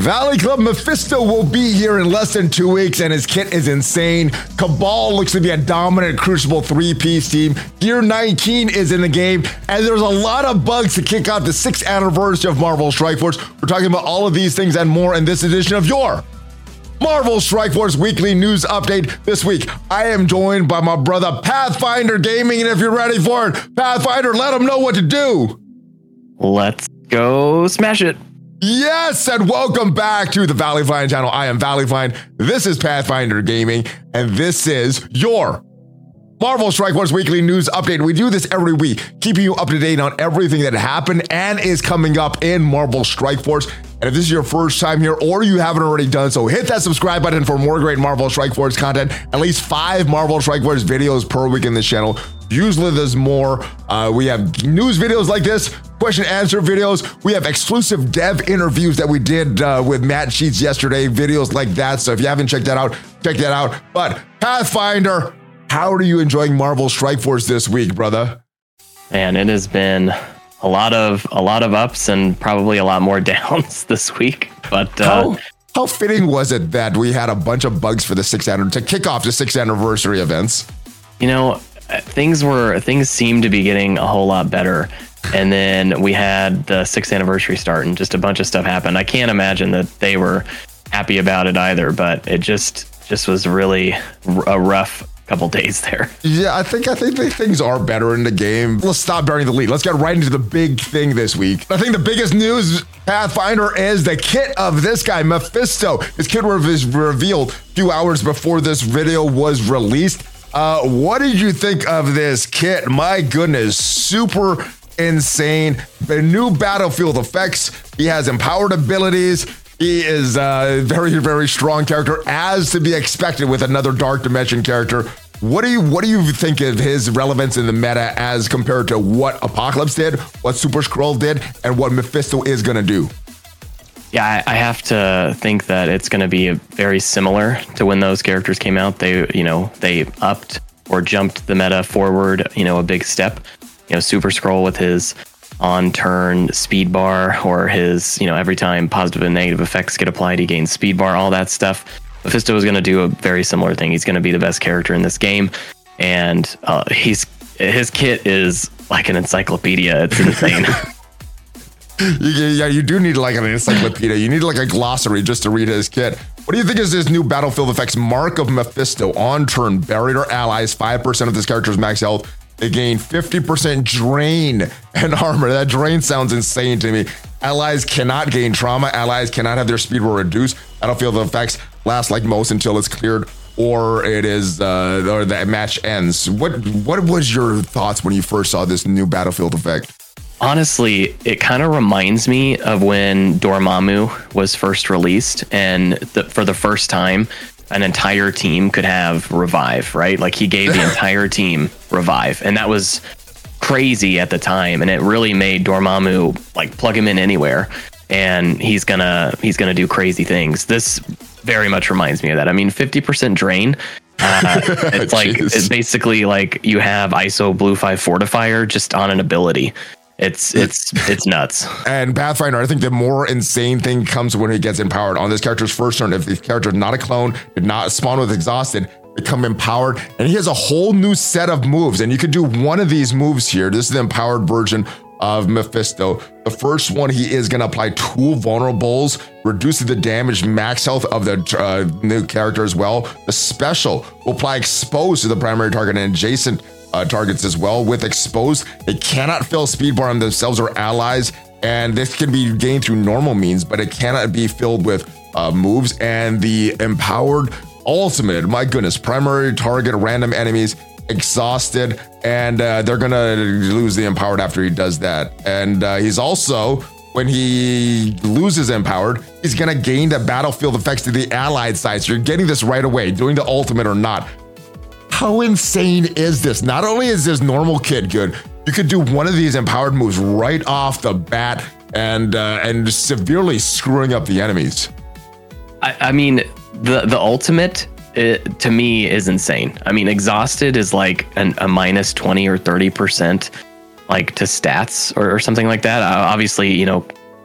Valley Club Mephisto will be here in less than 2 weeks, and his kit is insane. Cabal looks to be a dominant Crucible 3-piece team. Gear 19 is in the game, and there's a lot of bugs to kick off the 6th anniversary of Marvel Strike Force. We're talking about all of these things and more in this edition of your Marvel Strike Force Weekly News Update. This week, I am joined by my brother Pathfinder Gaming, and if you're ready for it, Pathfinder, let them know what to do. Let's go smash it. Yes, and welcome back to the Valley Flying channel. I am Valley Flying. This is Pathfinder Gaming, and this is your Marvel Strike Force Weekly News Update. We do this every week, keeping you up to date on everything that happened and is coming up in Marvel Strike Force. And if this is your first time here or you haven't already done so, hit that subscribe button for more great Marvel Strike Force content. At least 5 Marvel Strike Force videos per week in this channel. Usually there's more. We have news videos like this, question answer videos. We have exclusive dev interviews that we did with Matt Sheets yesterday, videos like that. So if you haven't checked that out, check that out. But Pathfinder, how are you enjoying Marvel Strike Force this week, brother? Man, it has been a lot of ups and probably a lot more downs this week. But how fitting was it that we had a bunch of bugs for the 6th anniversary to kick off the 6th anniversary events? You know, things seemed to be getting a whole lot better. And then we had the 6th anniversary start and just a bunch of stuff happened. I can't imagine that they were happy about it either, but it just was really a rough couple days there. Yeah, I think things are better in the game. Let's stop burying the lead. Let's get right into the big thing this week. I think the biggest news, Pathfinder, is the kit of this guy, Mephisto. His kit was revealed a few hours before this video was released. What did you think of this kit? My goodness, super insane. The new battlefield effects. He has empowered abilities. He is a very, very strong character, as to be expected with another Dark Dimension character. What do you think of his relevance in the meta as compared to what Apocalypse did, what Super Skrull did, and what Mephisto is going to do? Yeah, I have to think that it's going to be very similar to when those characters came out. They upped or jumped the meta forward, a big step. Super Skrull with his on-turn speed bar, or his, every time positive and negative effects get applied, he gains speed bar, all that stuff. Mephisto is going to do a very similar thing. He's going to be the best character in this game, and his kit is like an encyclopedia. It's insane. Yeah, you do need like an encyclopedia. You need like a glossary just to read his kit. What do you think is this new battlefield effects? Mark of Mephisto. On turn, barrier allies 5% of this character's max health. They gain 50% drain and armor. That drain sounds insane to me. Allies cannot gain trauma. Allies cannot have their speed roll reduced. Battlefield effects last like most until it's cleared or it is or the match ends. What was your thoughts when you first saw this new battlefield effect? Honestly, it kind of reminds me of when Dormammu was first released, and for the first time, an entire team could have revive, right? Like he gave the entire team revive, and that was crazy at the time, and it really made Dormammu like plug him in anywhere, and he's gonna do crazy things. This very much reminds me of that. I mean, 50% drain. It's like it's basically like you have ISO Blue 5 Fortifier just on an ability. It's nuts. And Pathfinder, I think the more insane thing comes when he gets empowered. On this character's first turn, if the character is not a clone, did not spawn with exhausted, become empowered, and he has a whole new set of moves. And you could do one of these moves here. This is the empowered version of Mephisto. The first one, he is going to apply 2 vulnerables, reducing the damage max health of the new character as well. The special will apply expose to the primary target and adjacent targets as well. With exposed, they cannot fill speed bar on themselves or allies, and this can be gained through normal means, but it cannot be filled with moves. And the empowered ultimate, my goodness, primary target random enemies exhausted, and they're gonna lose the empowered after he does that. And he's also, when he loses empowered, he's gonna gain the battlefield effects to the allied side. So you're getting this right away, doing the ultimate or not. How insane is this? Not only is this normal kit good, you could do one of these empowered moves right off the bat and severely screwing up the enemies. I mean, the ultimate to me is insane. I mean, exhausted is like a minus 20 or 30% like to stats or something like that. Obviously,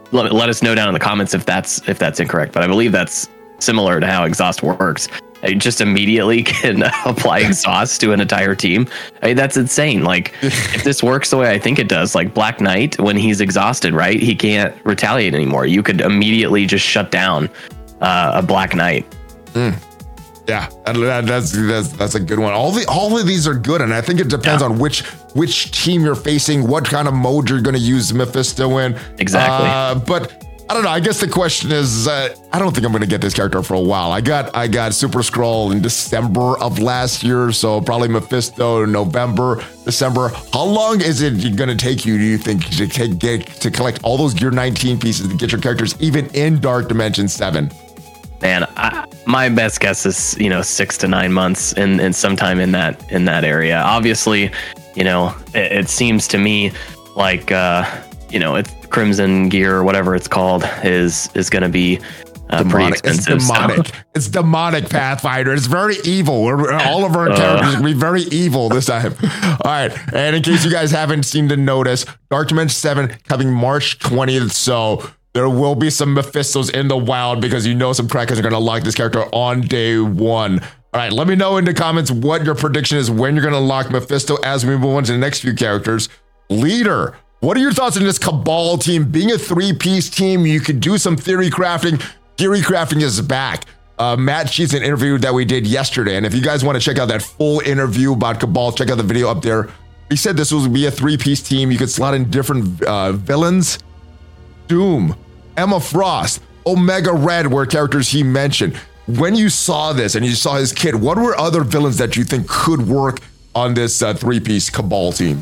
let us know down in the comments if that's incorrect. But I believe that's similar to how exhaust works. You just immediately can apply exhaust to an entire team. I mean, that's insane. Like, if this works the way I think it does, like Black Knight, when he's exhausted, right, he can't retaliate anymore. You could immediately just shut down a Black Knight. Yeah, that's a good one. All of these are good, and I think it depends on which team you're facing, what kind of mode you're going to use Mephisto in. Exactly. But I don't know. I guess the question is, I don't think I'm going to get this character for a while. I got Super Skrull in December of last year, so probably Mephisto in November, December. How long is it going to take you, do you think, to collect all those Gear 19 pieces to get your characters even in Dark Dimension 7? Man, my best guess is 6 to 9 months, and sometime in that area. Obviously, it seems to me like it's Crimson Gear or whatever it's called is going to be pretty expensive. It's demonic. It's demonic, Pathfinder. It's very evil. All of our characters will be very evil this time. All right. And in case you guys haven't seen the notice, Dark Dimension 7 coming March 20th. So there will be some Mephistos in the wild because some crackers are going to lock this character on day one. All right. Let me know in the comments what your prediction is when you're going to lock Mephisto as we move on to the next few characters. Leader. What are your thoughts on this Cabal team? Being a 3-piece team, you could do some theory crafting. Theory crafting is back. Matt Sheets, an interview that we did yesterday. And if you guys want to check out that full interview about Cabal, check out the video up there. He said this would be a 3-piece team. You could slot in different villains. Doom, Emma Frost, Omega Red were characters he mentioned. When you saw this and you saw his kit, what were other villains that you think could work on this 3-piece Cabal team?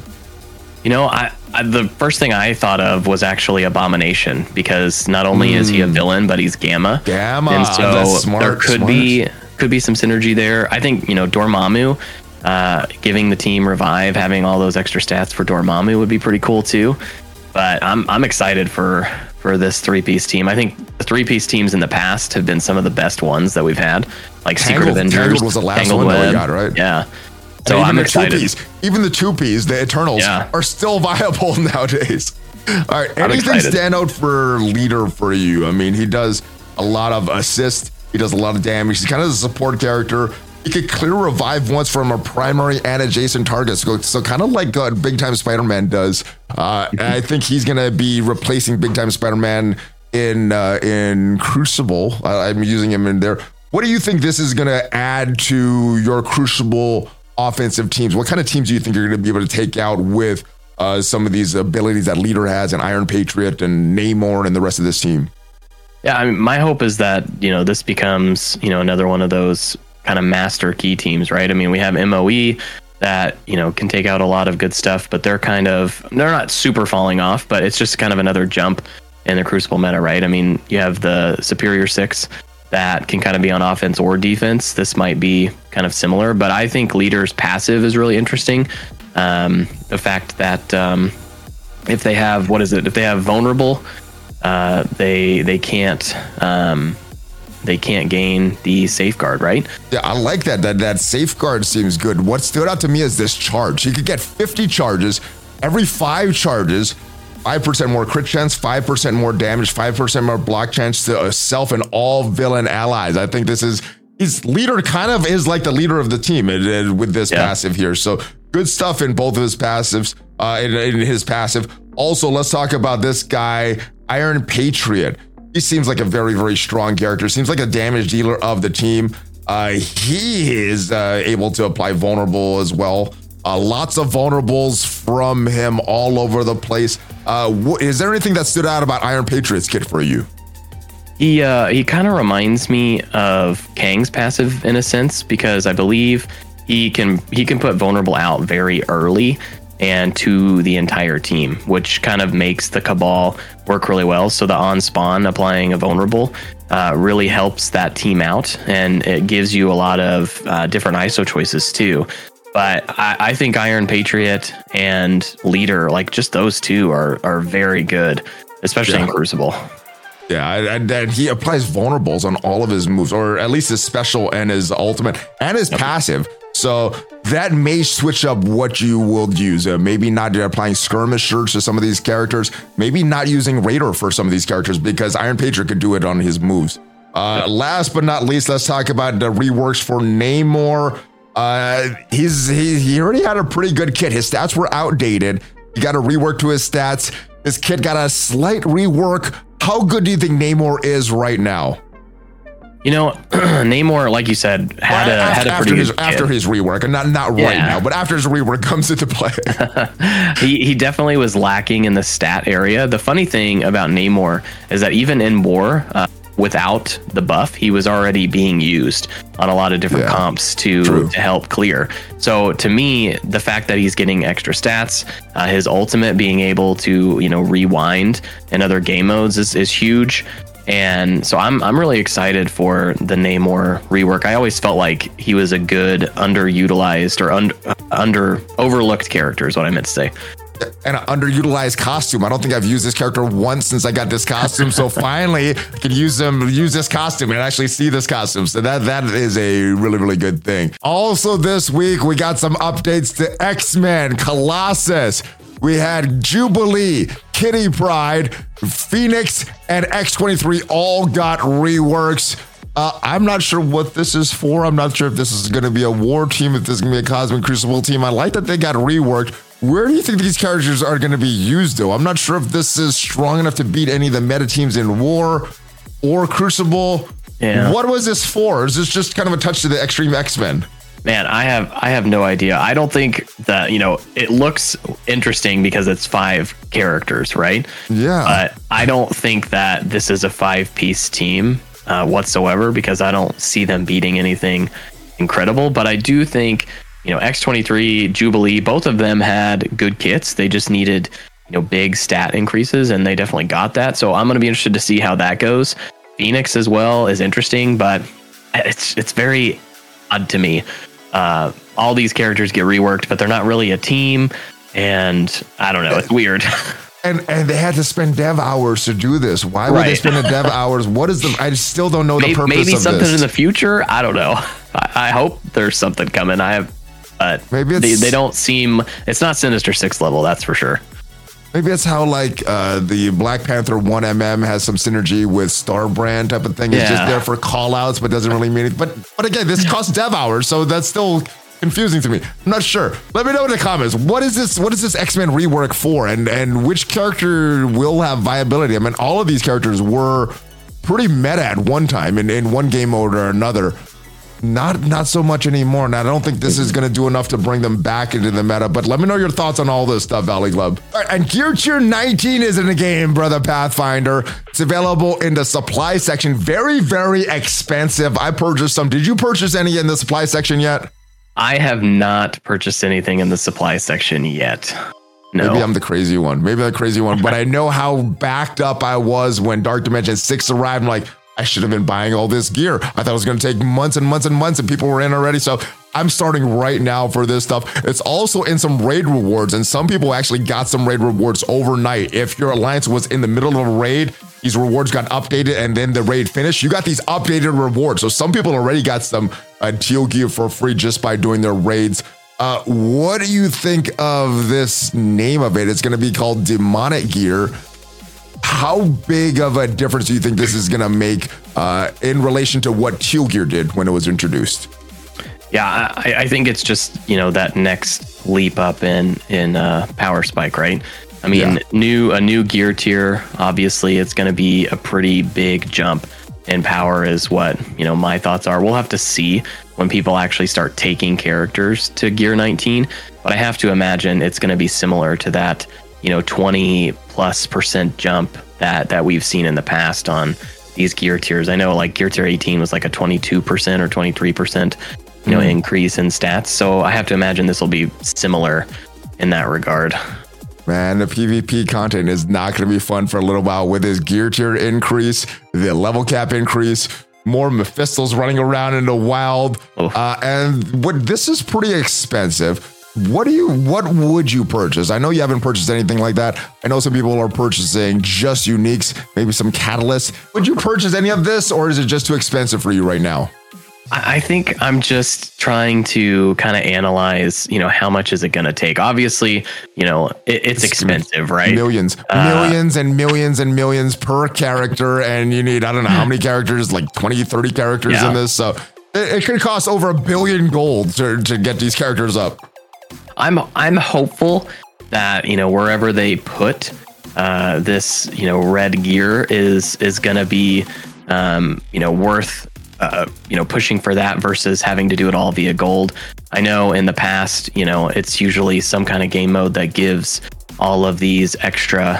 The first thing I thought of was actually Abomination, because not only is he a villain, but he's Gamma. And so that's smart, there could be some synergy there. I think, Dormammu, giving the team revive, having all those extra stats for Dormammu would be pretty cool too. But I'm excited for this 3-piece team. I think the 3-piece teams in the past have been some of the best ones that we've had, like Secret Avengers. Tangled was the last one that we got, right? Yeah. So I'm excited. Even the 2Ps, the Eternals, are still viable nowadays. All right. Anything stand out for Leader for you? I mean, he does a lot of assists. He does a lot of damage. He's kind of a support character. He could clear revive once from a primary and adjacent targets. So kind of like Big Time Spider-Man does. I think he's going to be replacing Big Time Spider-Man in Crucible. I'm using him in there. What do you think this is going to add to your Crucible offensive teams? What kind of teams do you think you're going to be able to take out with some of these abilities that Leader has, and Iron Patriot and Namor and the rest of this team? Yeah, I mean, my hope is that this becomes another one of those kind of master key teams, right? I mean, we have MOE that can take out a lot of good stuff, but they're not super falling off, but it's just kind of another jump in the Crucible meta, right? I mean, you have the Superior 6 that can kind of be on offense or defense. This might be kind of similar, but I think Leader's passive is really interesting. The fact that if they have vulnerable, they can't gain the safeguard, right? Yeah, I like that. That safeguard seems good. What stood out to me is this charge. He could get 50 charges. Every 5 charges, 5% more crit chance, 5% more damage, 5% more block chance to self and all villain allies. I think his Leader kind of is like the leader of the team with this passive here. So good stuff in both of his passives, in his passive. Also, let's talk about this guy, Iron Patriot. He seems like a very, very strong character. Seems like a damage dealer of the team. He is able to apply vulnerable as well. Lots of vulnerables from him all over the place. Is there anything that stood out about Iron Patriot's kit for you? He kind of reminds me of Kang's passive in a sense, because I believe he can put vulnerable out very early and to the entire team, which kind of makes the Cabal work really well. So the on spawn applying a vulnerable really helps that team out, and it gives you a lot of different ISO choices too. But I think Iron Patriot and Leader, like just those two are very good, especially in Crucible. Yeah, and he applies vulnerables on all of his moves, or at least his special and his ultimate and his passive. So that may switch up what you will use. Maybe not applying skirmishers to some of these characters. Maybe not using Raider for some of these characters because Iron Patriot could do it on his moves. Last but not least, let's talk about the reworks for Namor. He already had a pretty good kit. His stats were outdated. He got a rework to his stats. This kit got a slight rework. How good do you think Namor is right now? You know, Namor, like you said, had a pretty good kit. After his rework, and not right now, but after his rework comes into play. he definitely was lacking in the stat area. The funny thing about Namor is that even in war, without the buff, he was already being used on a lot of different comps to help clear. So to me, the fact that he's getting extra stats, his ultimate being able to, rewind in other game modes is huge. And so I'm really excited for the Namor rework. I always felt like he was a good underutilized or overlooked character is what I meant to say. And an underutilized costume. I don't think I've used this character once since I got this costume. So finally, I can use this costume and actually see this costume. So that is a really, really good thing. Also this week, we got some updates to X-Men, Colossus. We had Jubilee, Kitty Pryde, Phoenix, and X-23 all got reworks. I'm not sure what this is for. I'm not sure if this is going to be a war team, if this is going to be a Cosmic Crucible team. I like that they got reworked. Where do you think these characters are going to be used, though? I'm not sure if this is strong enough to beat any of the meta teams in War or Crucible. Yeah. What was this for? Is this just kind of a touch to the Extreme X-Men? Man, I have no idea. I don't think that, it looks interesting because it's 5 characters, right? Yeah. But I don't think that this is a 5-piece team whatsoever because I don't see them beating anything incredible. But I do think, X-23, Jubilee, both of them had good kits. They just needed, big stat increases, and they definitely got that. So I'm going to be interested to see how that goes. Phoenix as well is interesting, but it's very odd to me. All these characters get reworked, but they're not really a team, and I don't know. It's weird. And they had to spend dev hours to do this. Why would they spend the dev hours? What is I still don't know the purpose of this. Maybe something in the future. I don't know. I hope there's something coming. Maybe they don't seem. It's not Sinister 6 level, that's for sure. Maybe it's how the Black Panther 1MM has some synergy with Starbrand type of thing. It's just there for call outs, but doesn't really mean it. But again, this costs dev hours, so that's still confusing to me. I'm not sure. Let me know in the comments. What is this X-Men rework for? And which character will have viability? I mean, all of these characters were pretty meta at one time in one game mode or another. Not so much anymore. And I don't think this is going to do enough to bring them back into the meta. But let me know your thoughts on all this stuff, Valley Club. All right, and Gear Tier 19 is in the game, brother Pathfinder. It's available in the supply section. Very, very expensive. I purchased some. Did you purchase any in the supply section yet? I have not purchased anything in the supply section yet. No. Maybe I'm the crazy one. But I know how backed up I was when Dark Dimension 6 arrived. I'm like, I should have been buying all this gear. I thought it was going to take months and months and months, and people were in already. So I'm starting right now for this stuff. It's also in some raid rewards, and some people actually got some raid rewards overnight. If your alliance was in the middle of a raid, these rewards got updated, and then the raid finished. You got these updated rewards. So some people already got some teal gear for free just by doing their raids. What do you think of this name of it? It's going to be called Demonic Gear. How big of a difference do you think this is going to make in relation to what Teal Gear did when it was introduced? Yeah, I think it's just, that next leap up in power spike, right? I mean, a new gear tier, obviously it's going to be a pretty big jump in power is what, my thoughts are. We'll have to see when people actually start taking characters to gear 19, but I have to imagine it's going to be similar to that 20+% jump that we've seen in the past on these gear tiers. I know gear tier 18 was like a 22% or 23%, increase in stats. So I have to imagine this will be similar in that regard. Man, the PvP content is not going to be fun for a little while with this gear tier increase, the level cap increase, more Mephistos running around in the wild. And this is pretty expensive. What would you purchase? I know you haven't purchased anything like that. I know some people are purchasing just uniques, maybe some catalysts. Would you purchase any of this, or is it just too expensive for you right now? I think I'm just trying to kind of analyze, how much is it going to take? Obviously, it's expensive, right? Millions and millions and millions per character. And you need, I don't know how many characters, like 20, 30 characters in this. So it could cost over $1 billion gold to get these characters up. I'm hopeful that, wherever they put this, red gear is going to be, worth pushing for that versus having to do it all via gold. I know in the past, it's usually some kind of game mode that gives all of these extra,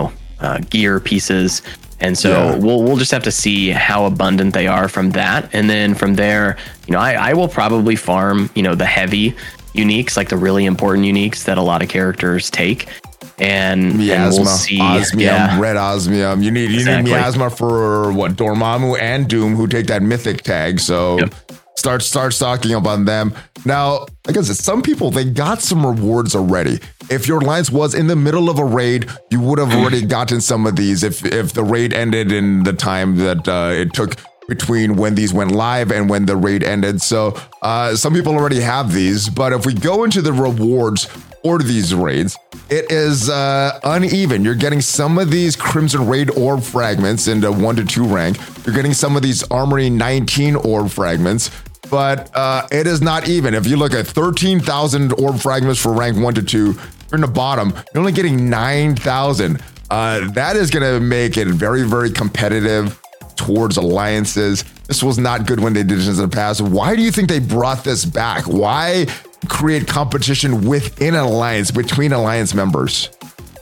gear pieces. And so we'll just have to see how abundant they are from that. And then from there, I will probably farm, the heavy uniques, like the really important uniques that a lot of characters take. And we'll see Osmium, red Osmium. You need Miasma for what? Dormammu and Doom, who take that mythic tag. So start stocking up on them. Now, like I said, some people, they got some rewards already. If your alliance was in the middle of a raid, you would have already gotten some of these if the raid ended in the time that it took between when these went live and when the raid ended. So some people already have these, but if we go into the rewards for these raids, it is uneven. You're getting some of these Crimson Raid orb fragments in the 1 to 2 rank. You're getting some of these Armory 19 orb fragments, but it is not even. If you look at 13,000 orb fragments for rank 1 to 2, you're in the bottom, you're only getting 9,000. That is going to make it very, very competitive towards alliances. This was not good when they did this in the past. Why do you think they brought this back? Why create competition within an alliance, between alliance members?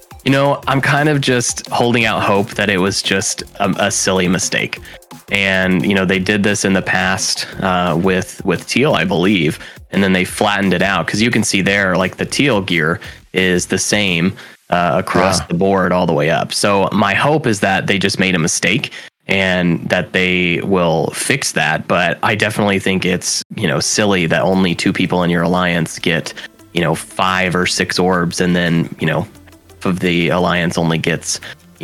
I'm kind of just holding out hope that it was just a silly mistake. And, they did this in the past with teal, I believe, and then they flattened it out, because you can see there, like the teal gear is the same across the board all the way up. So my hope is that they just made a mistake and that they will fix that. But I definitely think it's, silly that only 2 people in your alliance get, 5 or 6 orbs, and then, of the alliance only gets,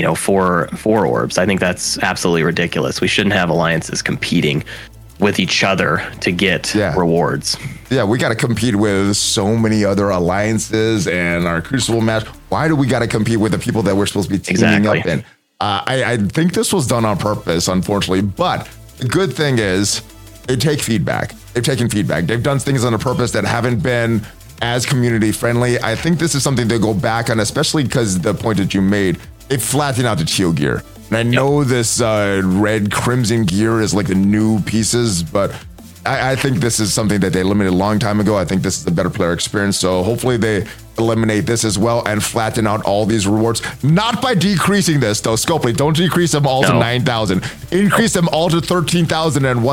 4 orbs. I think that's absolutely ridiculous. We shouldn't have alliances competing with each other to get rewards. Yeah, we got to compete with so many other alliances and our Crucible match. Why do we got to compete with the people that we're supposed to be teaming up in? I think this was done on purpose, unfortunately, but the good thing is they take feedback. They've taken feedback. They've done things on a purpose that haven't been as community friendly. I think this is something they go back on, especially because the point that you made, it flattened out the teal gear. And I know this red crimson gear is like the new pieces, but I think this is something that they eliminated a long time ago. I think this is a better player experience. So hopefully they eliminate this as well and flatten out all these rewards. Not by decreasing this though. Scopely, don't decrease them all to 9,000. Increase them all to 13,000 and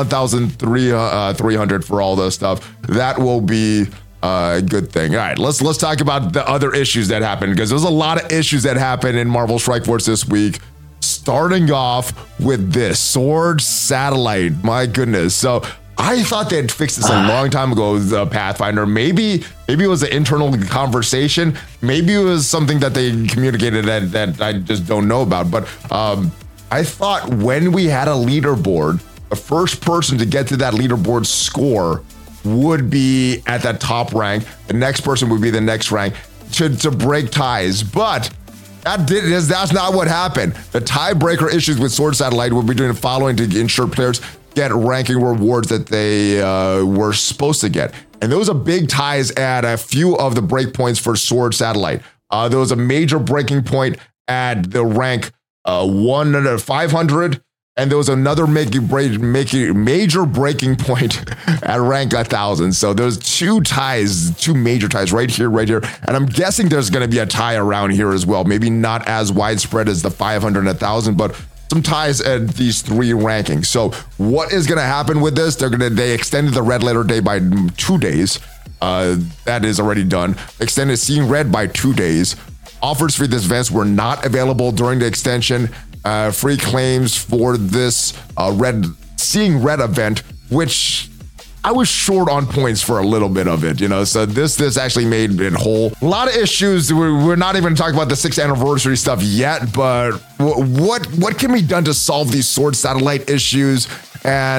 1,300 for all this stuff. That will be a good thing. All right, let's talk about the other issues that happened, because there's a lot of issues that happened in Marvel Strike Force this week. Starting off with this Sword Satellite. My goodness. So I thought they had fixed this a long time ago, the Pathfinder. Maybe it was an internal conversation. Maybe it was something that they communicated that I just don't know about. But I thought when we had a leaderboard, the first person to get to that leaderboard score would be at that top rank. The next person would be the next rank to break ties. But that's not what happened. The tiebreaker issues with Sword Satellite will be doing the following to ensure players get ranking rewards that they were supposed to get. And those are big ties at a few of the breakpoints for Sword Satellite. There was a major breaking point at the rank 500, and there was another major breaking point at rank 1,000. So there's two major ties right here. And I'm guessing there's going to be a tie around here as well. Maybe not as widespread as the 500 and 1,000, but some ties at these 3 rankings. So what is going to happen with this? They extended the red letter day by 2 days. That is already done. Extended Seeing Red by 2 days. Offers for this events were not available during the extension. Free claims for this Seeing Red event, which I was short on points for a little bit of it, so this actually made it whole. A lot of issues. We're not even talking about the 6th anniversary stuff yet, but what can be done to solve these Sword Satellite issues? And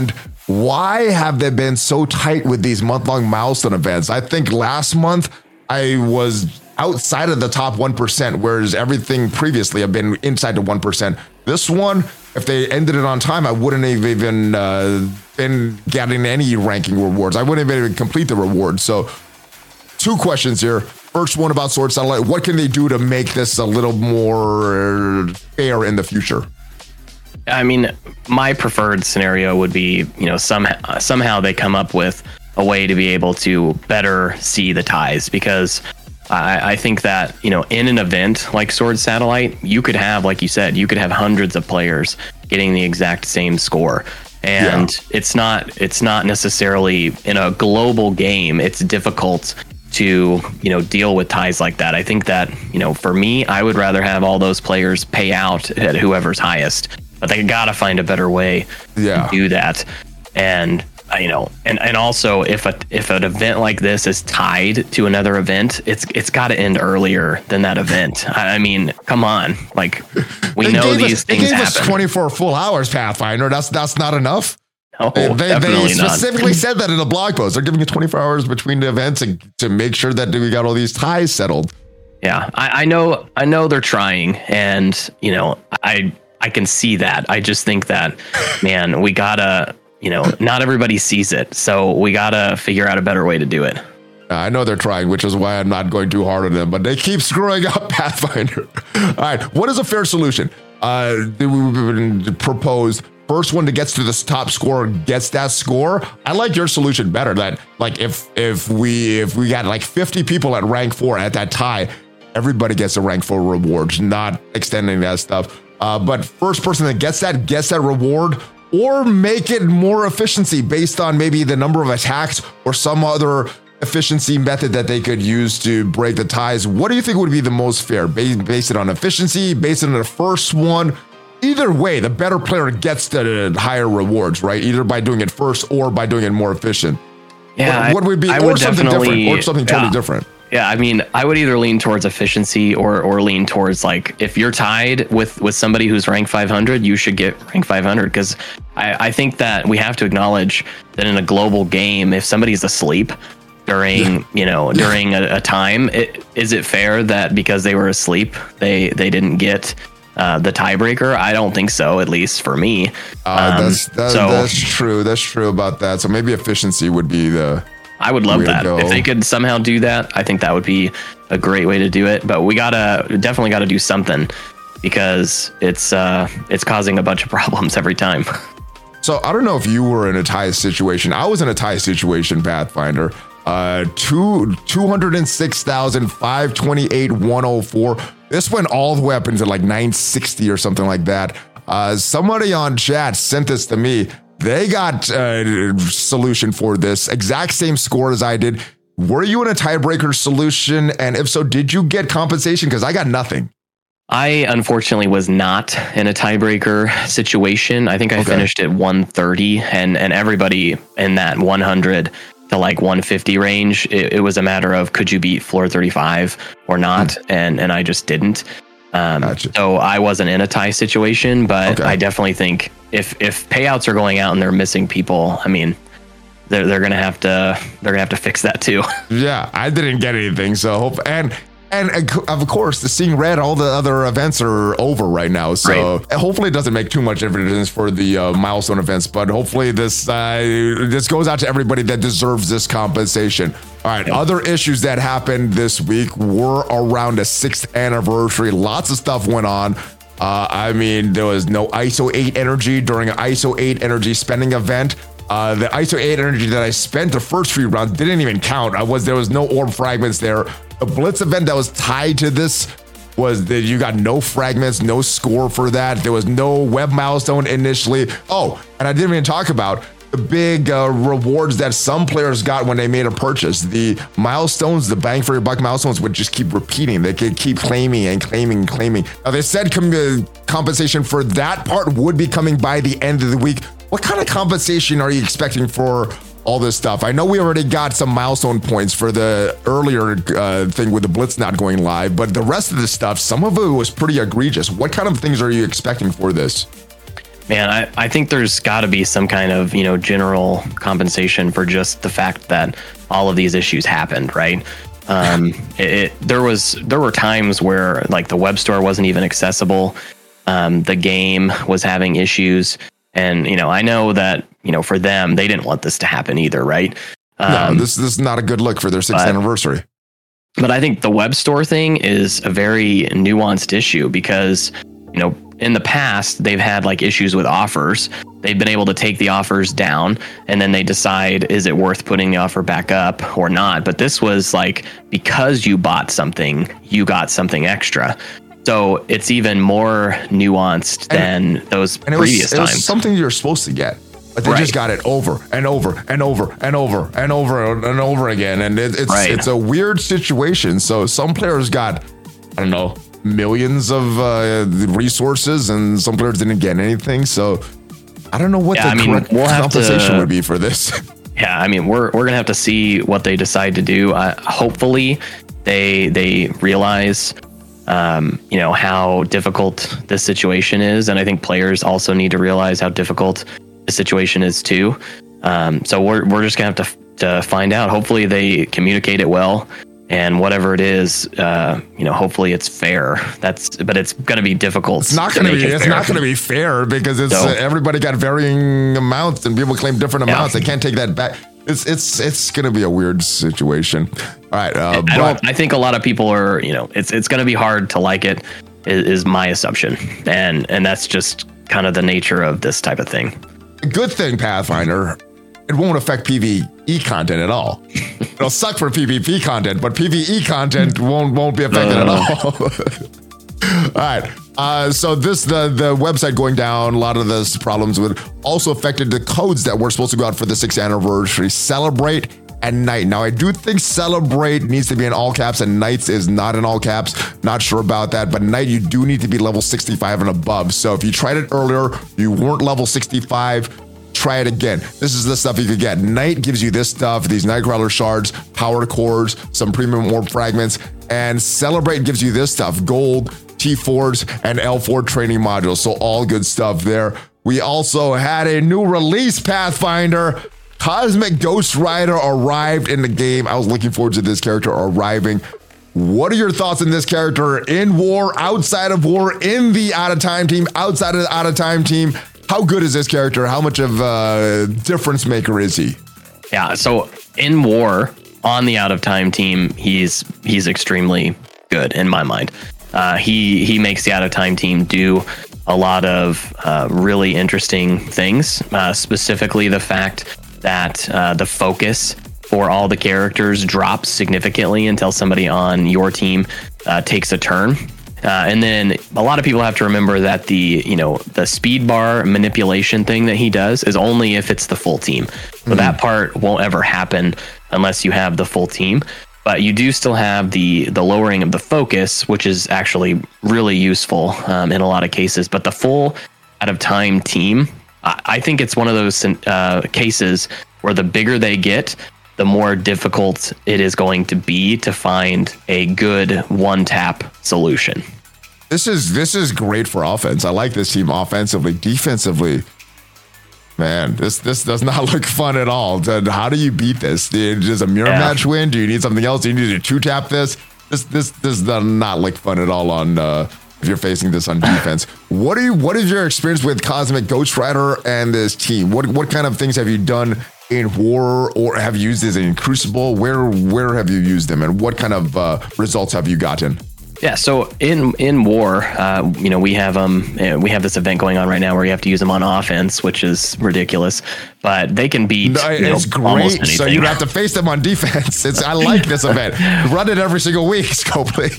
why have they been so tight with these month-long milestone events? I think last month I was outside of the top 1%, whereas everything previously have been inside the 1%. This one, if they ended it on time, I wouldn't have even been getting any ranking rewards. I wouldn't even complete the reward. So 2 questions here. First one about Sword Satellite. What can they do to make this a little more fair in the future? I mean, my preferred scenario would be, somehow they come up with a way to be able to better see the ties, because I think that, in an event like Sword Satellite, you could have, like you said, you could have hundreds of players getting the exact same score. And it's not necessarily in a global game. It's difficult to, deal with ties like that. I think that, for me, I would rather have all those players pay out at whoever's highest, but they gotta find a better way to do that. And and also if an event like this is tied to another event, it's got to end earlier than that event. I mean, come on, like we know these things happen. They gave us 24 full hours, Pathfinder. That's not enough. No, they specifically not. said that in the blog post. They're giving you 24 hours between the events to make sure that we got all these ties settled. Yeah, I know they're trying, and I can see that. I just think that, man, we gotta, not everybody sees it, so we gotta figure out a better way to do it. I know they're trying, which is why I'm not going too hard on them, but they keep screwing up Pathfinder. All right, what is a fair solution? We proposed first one that gets to this top score gets that score. I like your solution better. That like if we got like 50 people at rank 4 at that tie, everybody gets a rank 4 rewards, not extending that stuff. But first person that gets that reward, or make it more efficiency based on maybe the number of attacks or some other efficiency method that they could use to break the ties. What do you think would be the most fair? Based it on efficiency, based it on the first one? Either way, the better player gets the higher rewards, right? Either by doing it first or by doing it more efficient. Yeah, what would be, I or would something definitely, different, or something totally different. Yeah, I mean, I would either lean towards efficiency or lean towards, like, if you're tied with somebody who's rank 500, you should get rank 500, because I think that we have to acknowledge that in a global game, if somebody's asleep during during a time, is it fair that because they were asleep they didn't get the tiebreaker? I don't think so, at least for me. That's true. That's true about that. So maybe efficiency would be the. I would love that if they could somehow do that. I think that would be a great way to do it. But we definitely gotta do something, because it's causing a bunch of problems every time. So I don't know if you were in a tie situation. I was in a tie situation, Pathfinder. 206,528,104. This went all the way up into like 960 or something like that. Somebody on chat sent this to me. They got a solution for this. Exact same score as I did. Were you in a tiebreaker solution? And if so, did you get compensation? Because I got nothing. I unfortunately was not in a tiebreaker situation. I think I finished at 130, and everybody in that 100 to like 150 range, it was a matter of could you beat floor 35 or not, and I just didn't. Gotcha. So I wasn't in a tie situation, but I definitely think if payouts are going out and they're missing people, I mean, they're gonna have to fix that too. Yeah, I didn't get anything, so and of course, the Seeing Red, all the other events are over right now. So hopefully it doesn't make too much difference for the milestone events, but hopefully this goes out to everybody that deserves this compensation. All right, other issues that happened this week were around the 6th anniversary. Lots of stuff went on. I mean, there was no ISO 8 energy during an ISO 8 energy spending event. The ISO 8 energy that I spent the first few rounds didn't even count. There was no orb fragments there. The Blitz event that was tied to this was that you got no fragments, no score for that. There was no web milestone initially. Oh, and I didn't even talk about the big rewards that some players got when they made a purchase. The milestones, the bang for your buck milestones would just keep repeating. They could keep claiming and claiming and claiming. Now they said compensation for that part would be coming by the end of the week. What kind of compensation are you expecting for all this stuff? I know we already got some milestone points for the earlier thing with the Blitz not going live, but the rest of this stuff, some of it was pretty egregious. What kind of things are you expecting for this? Man, I think there's got to be some kind of, general compensation for just the fact that all of these issues happened, right? There were times where like the web store wasn't even accessible. The game was having issues, and I know that for them, they didn't want this to happen either, right? No, this is not a good look for their 6th anniversary. But I think the web store thing is a very nuanced issue because in the past, they've had like issues with offers. They've been able to take the offers down and then they decide, is it worth putting the offer back up or not? But this was like, because you bought something, you got something extra. So it's even more nuanced than those previous times. It was something you're supposed to get. But they just got it over and over and over and over and over and over again. And it's a weird situation. So some players got, I don't know, millions of resources, and some players didn't get anything. So I don't know what correct compensation would be for this. Yeah, I mean, we're gonna have to see what they decide to do. Hopefully, they realize, how difficult this situation is, and I think players also need to realize how difficult the situation is too. So we're just gonna have to find out. Hopefully, they communicate it well. And whatever it is, hopefully it's fair. But it's going to be difficult. It's not going to be. It's not going to be fair because everybody got varying amounts, and people claim different amounts. They can't take that back. It's going to be a weird situation. All right. I think a lot of people are. It's going to be hard to like it. Is my assumption, and that's just kind of the nature of this type of thing. Good thing, Pathfinder. It won't affect PvE content at all. It'll suck for PvP content, but PvE content won't be affected at all. All right. So the website going down, a lot of this problems with also affected the codes that were supposed to go out for the 6th anniversary. Celebrate and Night. Now, I do think Celebrate needs to be in all caps and Nights is not in all caps. Not sure about that, but Night, you do need to be level 65 and above. So if you tried it earlier, you weren't level 65, try it again. This is the stuff you could get. Night gives you this stuff, these Nightcrawler shards, power cores, some premium orb fragments, and Celebrate gives you this stuff, gold, T4s, and L4 training modules. So all good stuff there. We also had a new release, Pathfinder. Cosmic Ghost Rider arrived in the game. I was looking forward to this character arriving. What are your thoughts on this character in war, outside of war, in the out of time team, outside of the out of time team? How good is this character? How much of a difference maker is he? Yeah, so in war, on the out of time team, he's extremely good in my mind. He makes the out of time team do a lot of really interesting things, specifically the fact that the focus for all the characters drops significantly until somebody on your team takes a turn. And then a lot of people have to remember that the speed bar manipulation thing that he does is only if it's the full team. So that part won't ever happen unless you have the full team. But you do still have the lowering of the focus, which is actually really useful in a lot of cases. But the full out of time team, I think it's one of those cases where the bigger they get, the more difficult it is going to be to find a good one-tap solution. This is great for offense. I like this team offensively. Defensively, man, this does not look fun at all. How do you beat this? Does a mirror match win? Do you need something else? Do you need to two-tap this? This does not look fun at all on if you're facing this on defense. What is your experience with Cosmic Ghost Rider and this team? What kind of things have you done in war, or have you used this in Crucible? Where have you used them, and what kind of results have you gotten? Yeah, so in war, we have this event going on right now where you have to use them on offense, which is ridiculous. But they can beat it's great. Almost anything. So you have to face them on defense. I like this event. Run it every single week, Scopely.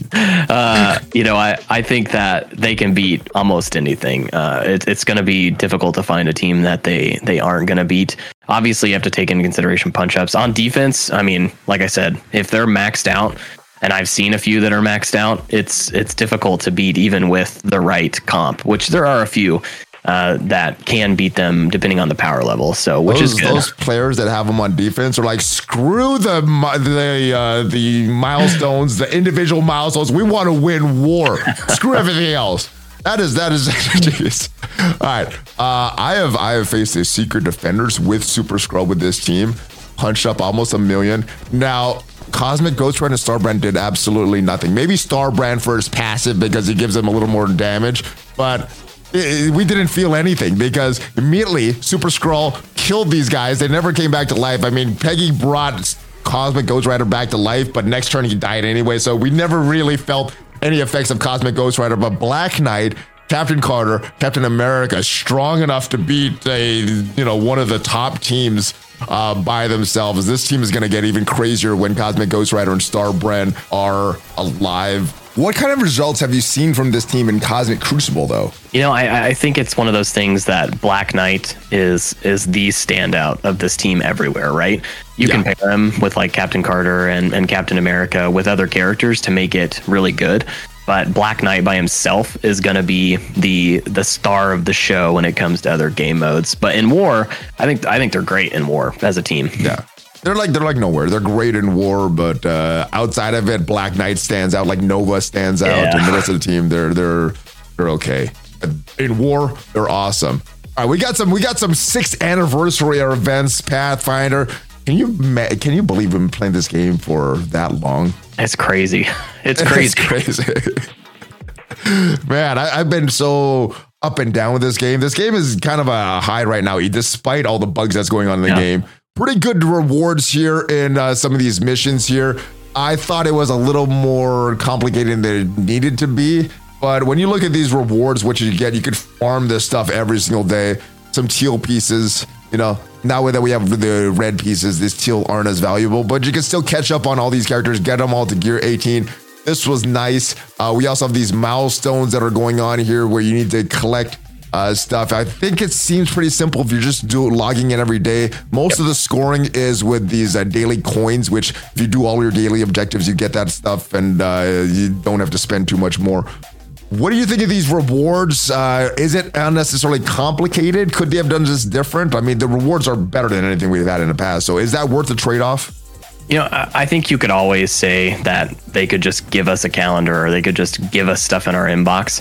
I think that they can beat almost anything. It's going to be difficult to find a team that they aren't going to beat. Obviously, you have to take into consideration punch ups on defense. I mean, like I said, if they're maxed out. And I've seen a few that are maxed out. It's difficult to beat even with the right comp, which there are a few that can beat them depending on the power level. So, which is good. Those players that have them on defense are like, screw the milestones, the individual milestones. We want to win war. Screw everything else. That is jeez. All right. I have faced a Secret Defenders with Super Skrull with this team. Punched up almost 1 million. Now, Cosmic Ghost Rider and Starbrand did absolutely nothing. Maybe Starbrand for his passive because he gives them a little more damage, but we didn't feel anything because immediately Super Skrull killed these guys. They never came back to life. I mean, Peggy brought Cosmic Ghost Rider back to life, but next turn he died anyway, so we never really felt any effects of Cosmic Ghost Rider. But Black Knight, Captain Carter, Captain America, strong enough to beat one of the top teams by themselves. This team is going to get even crazier when Cosmic Ghost Rider and Starbrand are alive. What kind of results have you seen from this team in Cosmic Crucible, though? I think it's one of those things that Black Knight is the standout of this team everywhere, right? You can pair him with like Captain Carter and Captain America with other characters to make it really good. But Black Knight by himself is going to be the star of the show when it comes to other game modes. But in War, I think they're great in War as a team. Yeah. They're like nowhere. They're great in War, but outside of it, Black Knight stands out like Nova stands out, and the rest of the team they're okay. In War, they're awesome. All right, we got some 6th anniversary events. Pathfinder. Can you believe we've been playing this game for that long? It's crazy. It's crazy. It's crazy. Man, I've been so up and down with this game. This game is kind of a high right now, despite all the bugs that's going on in the game. Pretty good rewards here in some of these missions here. I thought it was a little more complicated than it needed to be. But when you look at these rewards, what you get, you could farm this stuff every single day. Some teal pieces, now that we have the red pieces, these teal aren't as valuable, but you can still catch up on all these characters, get them all to gear 18. This was nice. We also have these milestones that are going on here where you need to collect stuff. I think it seems pretty simple if you're just logging in every day. Most of the scoring is with these daily coins, which if you do all your daily objectives, you get that stuff and you don't have to spend too much more. What do you think of these rewards? Is it unnecessarily complicated? Could they have done this different? I mean, the rewards are better than anything we've had in the past. So is that worth the trade-off? I think you could always say that they could just give us a calendar or they could just give us stuff in our inbox.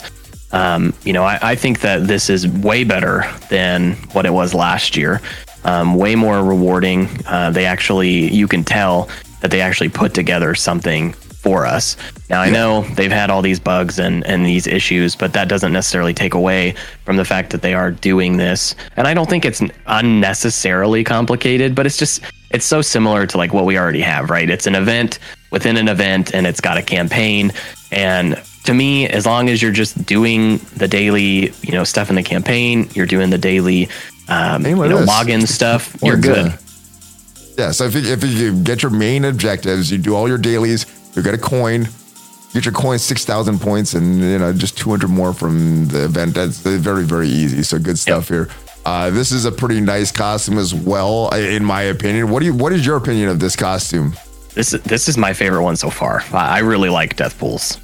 I think that this is way better than what it was last year. Way more rewarding. You can tell that they actually put together something for us. Now, I know they've had all these bugs and these issues, but that doesn't necessarily take away from the fact that they are doing this. And I don't think it's unnecessarily complicated, but it's so similar to like what we already have, right? It's an event within an event and it's got a campaign. And to me, as long as you're just doing the daily, stuff in the campaign, you're doing the daily, login stuff, you're good. Yeah. So if you get your main objectives, you do all your dailies, you get a coin, get your coin 6,000 points, and just 200 more from the event. That's very, very easy. So good stuff here. This is a pretty nice costume as well, in my opinion. What is your opinion of this costume? This is my favorite one so far. I really like Deathpool's.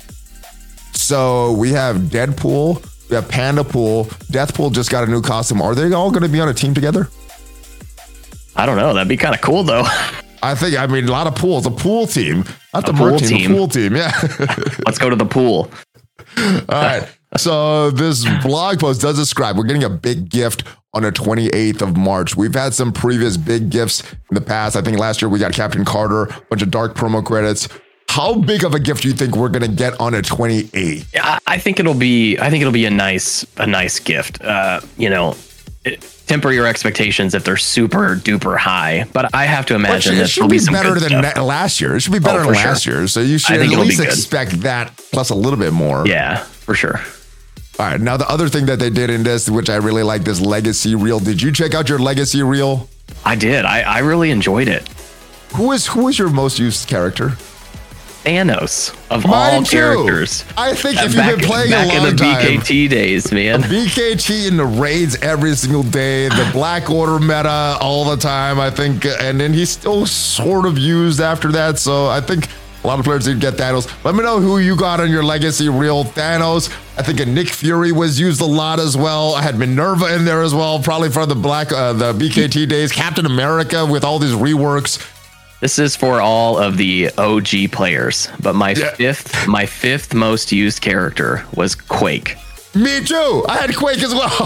So we have Deadpool, we have Pandapool. Deathpool just got a new costume. Are they all going to be on a team together? I don't know. That'd be kind of cool, though. A lot of pools. A pool team. Not the merc team, a pool team. Yeah. Let's go to the pool. All right. So this blog post does describe we're getting a big gift on the 28th of March. We've had some previous big gifts in the past. I think last year we got Captain Carter, a bunch of dark promo credits. How big of a gift do you think we're going to get on a 28th? Yeah, I think it'll be a nice gift. Temper your expectations if they're super duper high, but I have to imagine it should be better than last year. It should be better than last year. So you should at least expect that plus a little bit more. Yeah, for sure. All right. Now the other thing that they did in this, which I really like, this legacy reel. Did you check out your legacy reel? I did. I really enjoyed it. Who is your most used character? Thanos of all characters. I think if you've been playing a long time, back in the BKT days, man. BKT in the raids every single day, the Black Order meta all the time, I think, and then he's still sort of used after that. So I think a lot of players did get Thanos. Let me know who you got on your legacy reel. Thanos. I think a Nick Fury was used a lot as well. I had Minerva in there as well, probably for the the BKT days. Captain America with all these reworks. This is for all of the OG players, but my fifth most used character was Quake. Me too. I had Quake as well.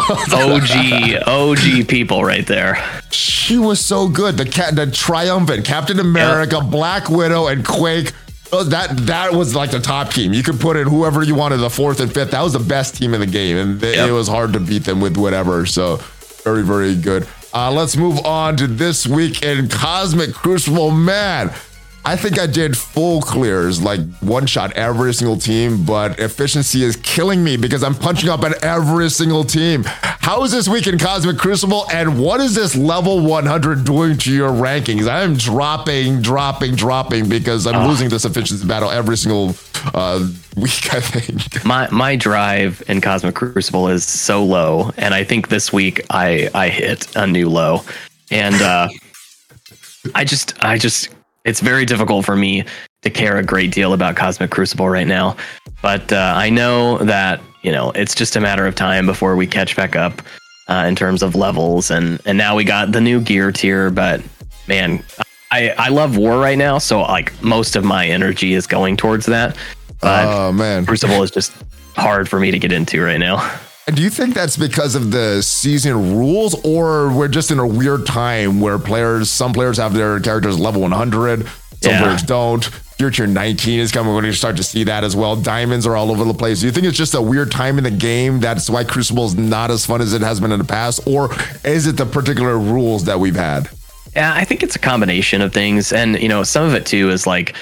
OG people right there. She was so good. The triumphant Captain America, Black Widow, and Quake. That was like the top team. You could put in whoever you wanted, the fourth and fifth. That was the best team in the game, and it was hard to beat them with whatever. So very, very good. Let's move on to this week in Cosmic Crucible. Man, I think I did full clears, like one shot every single team, but efficiency is killing me because I'm punching up at every single team. How is this week in Cosmic Crucible, and what is this level 100 doing to your rankings? I am dropping because I'm losing this efficiency battle every single week, I think. My drive in Cosmic Crucible is so low, and I think this week I hit a new low, and I just it's very difficult for me to care a great deal about Cosmic Crucible right now, but I know that it's just a matter of time before we catch back up in terms of levels, and now we got the new gear tier. But man, I love War right now, so like most of my energy is going towards that. But man, Crucible is just hard for me to get into right now. And do you think that's because of the season rules, or we're just in a weird time where some players have their characters level 100, some players don't? Gear tier 19 is coming. We're going to start to see that as well. Diamonds are all over the place. Do you think it's just a weird time in the game that's why Crucible is not as fun as it has been in the past, or is it the particular rules that we've had? Yeah, I think it's a combination of things, and some of it too is like,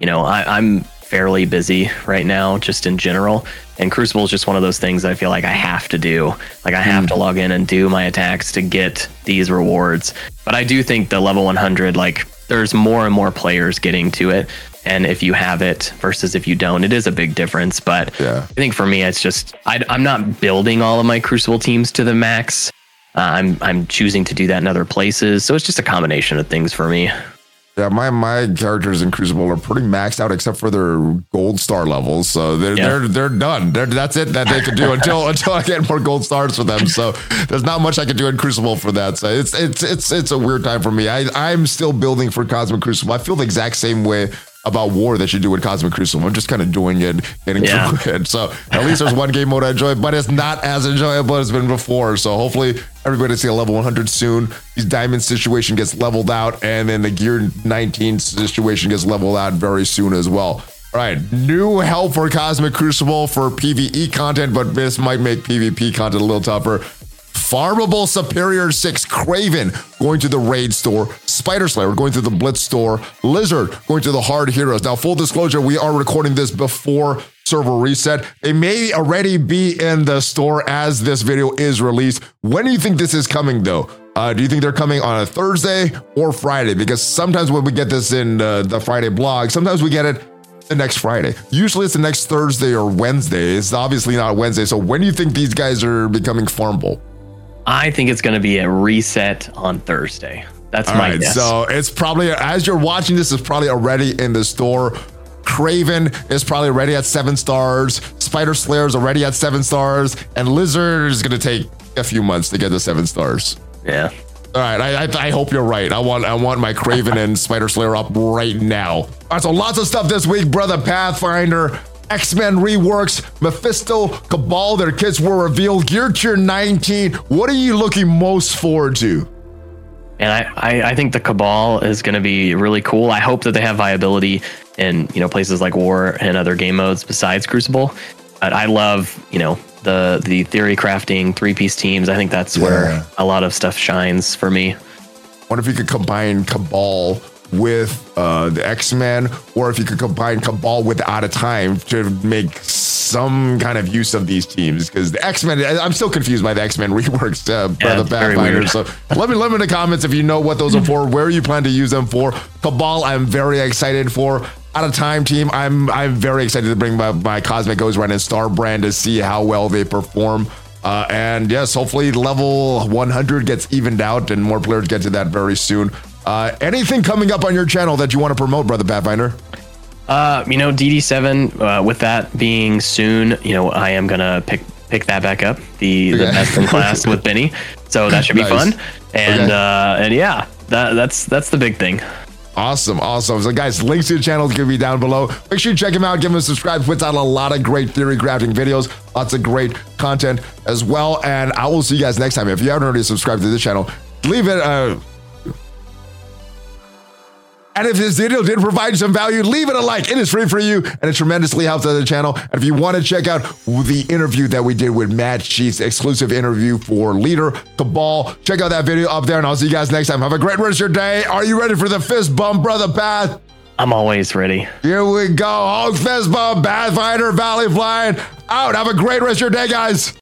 I'm fairly busy right now, just in general. And Crucible is just one of those things that I feel like I have to do. Like I have to log in and do my attacks to get these rewards. But I do think the level 100, like there's more and more players getting to it. And if you have it versus if you don't, it is a big difference. But I think for me, it's just, I'm not building all of my Crucible teams to the max. I'm choosing to do that in other places. So it's just a combination of things for me. Yeah, my characters in Crucible are pretty maxed out except for their gold star levels. So they're done. That's it that they can do until I get more gold stars for them. So there's not much I can do in Crucible for that. So it's a weird time for me. I'm still building for Cosmic Crucible. I feel the exact same way about War that you do with Cosmic Crucible. I'm just kind of doing it, getting through it. So at least there's one game mode I enjoy, but it's not as enjoyable as it's been before. So hopefully everybody see a level 100 soon. These diamond situation gets leveled out, and then the gear 19 situation gets leveled out very soon as well. All right, new help for Cosmic Crucible for PvE content, but this might make PvP content a little tougher. Farmable Superior 6 Craven going to the Raid store, Spider Slayer going to the Blitz store, Lizard going to the Hard Heroes. Now, full disclosure, we are recording this before server reset. They may already be in the store as this video is released. When do you think this is coming, though? Do you think they're coming on a Thursday or Friday? Because sometimes when we get this in the Friday blog, sometimes we get it the next Friday. Usually it's the next Thursday or Wednesday. It's obviously not Wednesday. So when do you think these guys are becoming farmable? I think it's going to be a reset on Thursday. That's my guess. So it's probably, as you're watching this, it's probably already in the store. Craven is probably already at 7 stars. Spider Slayer is already at 7 stars. And Lizard is going to take a few months to get the 7 stars. Yeah. All right, I hope you're right. I want my Craven and Spider Slayer up right now. All right, so lots of stuff this week, Brother Pathfinder. X-Men reworks, Mephisto, Cabal, their kits were revealed. Gear tier 19. What are you looking most forward to? And I think the Cabal is going to be really cool. I hope that they have viability in places like War and other game modes besides Crucible. But I love the theory crafting 3-piece teams. I think that's where a lot of stuff shines for me. Wonder if you could combine Cabal with the X-Men, or if you could combine Cabal with Out of Time to make some kind of use of these teams, because the X-Men, I'm still confused by the X-Men reworks, Brother Pathfinder. So let me in the comments if you know what those are for, where you plan to use them for. Cabal, I'm very excited for. Out of Time team, I'm very excited to bring my Cosmic Ghost Run and Star brand to see how well they perform. And yes, hopefully level 100 gets evened out and more players get to that very soon. Anything coming up on your channel that you want to promote, Brother Pathfinder? DD7, with that being soon, I am gonna pick that back up, the best in class with Benny. So that should be fun. And and yeah, that's the big thing. Awesome. So guys, links to the channel is going to be down below. Make sure you check him out. Give him a subscribe. Puts out a lot of great theory crafting videos. Lots of great content as well. And I will see you guys next time. If you haven't already subscribed to this channel, leave it. And if this video did provide some value, leave it a like. It is free for you, and it tremendously helps out the channel. And if you want to check out the interview that we did with Matt Sheets, exclusive interview for Leader Cabal, check out that video up there, and I'll see you guys next time. Have a great rest of your day. Are you ready for the fist bump, brother Path? I'm always ready. Here we go. Hulk fist bump, Pathfinder, Valley Flying out. Have a great rest of your day, guys.